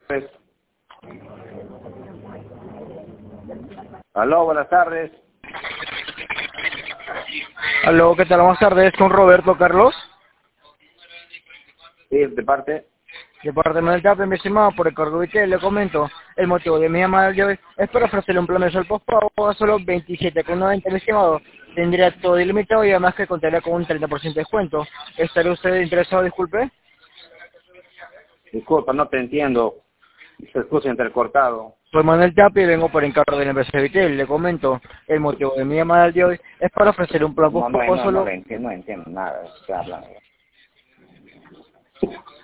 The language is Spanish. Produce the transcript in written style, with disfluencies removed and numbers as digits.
Pues, aló, buenas tardes. Aló, ¿qué tal? Buenas tardes, con Roberto Carlos, Sí, de parte. de parte de Manuel Tapia, mi estimado, por el cargo de que le comento. El motivo de mi llamada de hoy es para ofrecerle un plan de sol postpago a solo 27,90, mi estimado. Tendría todo ilimitado y además que contaría con un 30% de descuento. ¿Estaría usted interesado, disculpe? Disculpa, no te entiendo. Se escucha entrecortado. Soy Manuel Tapia y vengo por encargo de la empresa Vitel. Le comento, el motivo de mi llamada de hoy es para ofrecerle un plan No, no, postpago a no, no, solo... le entiendo, no entiendo nada de lo que hablan.